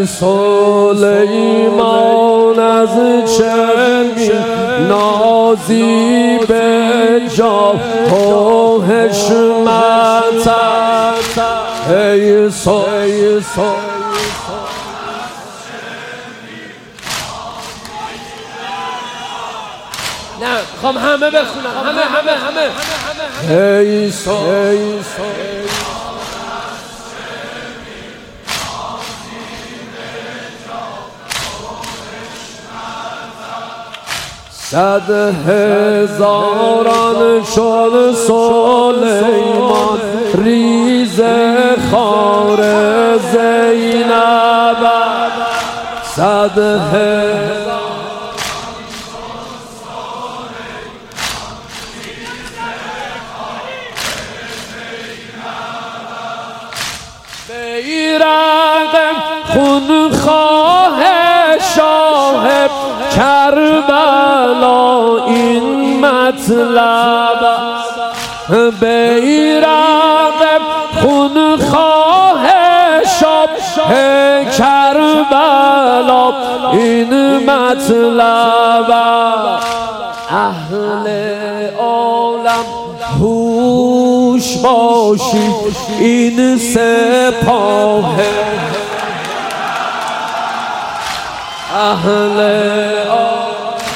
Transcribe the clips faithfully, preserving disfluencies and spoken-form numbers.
ای سلیمان از چه می نازی به جاه و حشمتت ای سلیمان نه خواهم همه بخونم همه همه همه ای سلیمان صد هزاران شد سلیمان ریز خار زینب صد هزاران بیرق خونخواه شاه کربلا این مطلب بیرق خونخواه شاه کربلا این مطلب اهل عالم هوش باشید این سپاه اهل عالم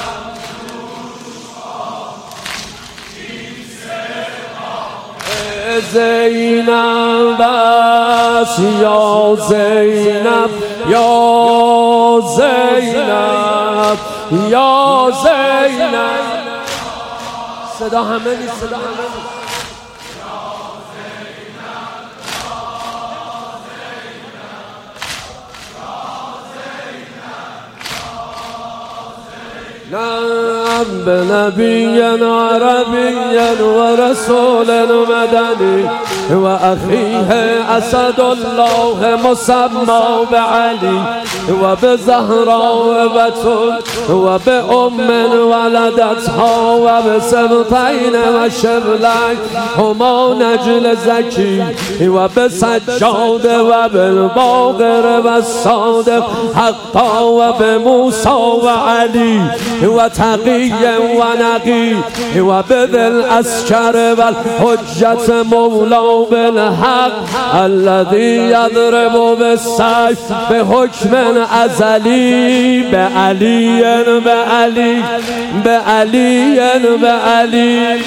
زینب بس یا زینب یا زینب یا زینب صدا همه نیست صدا همه نیست نعم بنبي عربي ورسول مدني وأخيه أسد الله مسمى بعلي وبزهراء بتول وبأم ولدتها وبسبطين وشبلين هما نجل زكي وبسجاد وبالباقر والصادق حقا وبموسى وعلي وتقي ونقي وبذي الأسكر والحجة مولى بالحق الذي يضرب بالسيف بحكم أزلي بعلي بعلي بعلي بعلي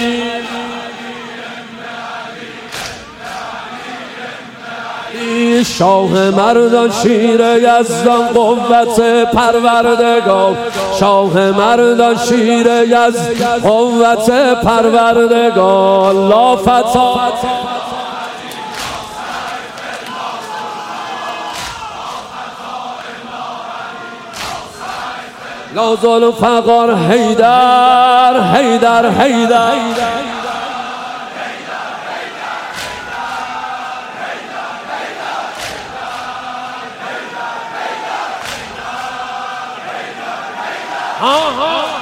شاه مردان شیر یزدان قوت پروردگار شاه مردان شیر یزدان قوت پروردگار لا فتا لا ظلم فقر حیدر حیدر حیدر آها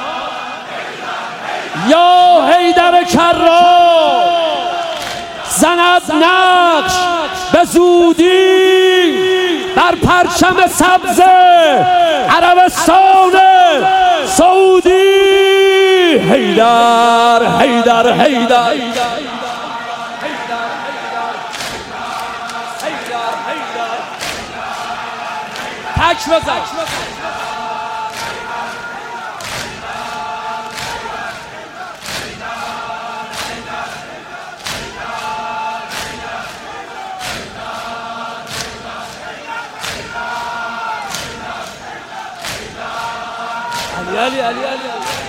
یا حیدر کرام زند نقش به زودی بر پرچم سبز عربستان سعودی حیدر حیدر حیدر تک بزن علی علی علی علی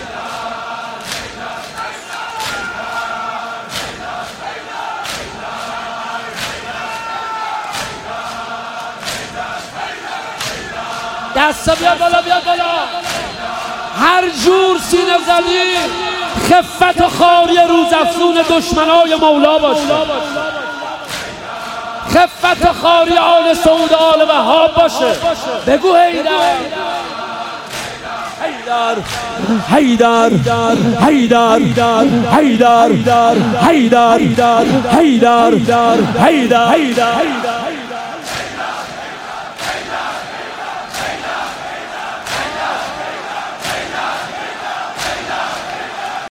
دستا بیاد بالا بیاد بالا هر جور سینه زدی خفت و خاری روزافزون دشمنای مولا باشه خفت و خاری آل سعود آل وهاب باشه بگو حیدر حیدر حیدر حیدر حیدر حیدر حیدر حیدر حیدر حیدر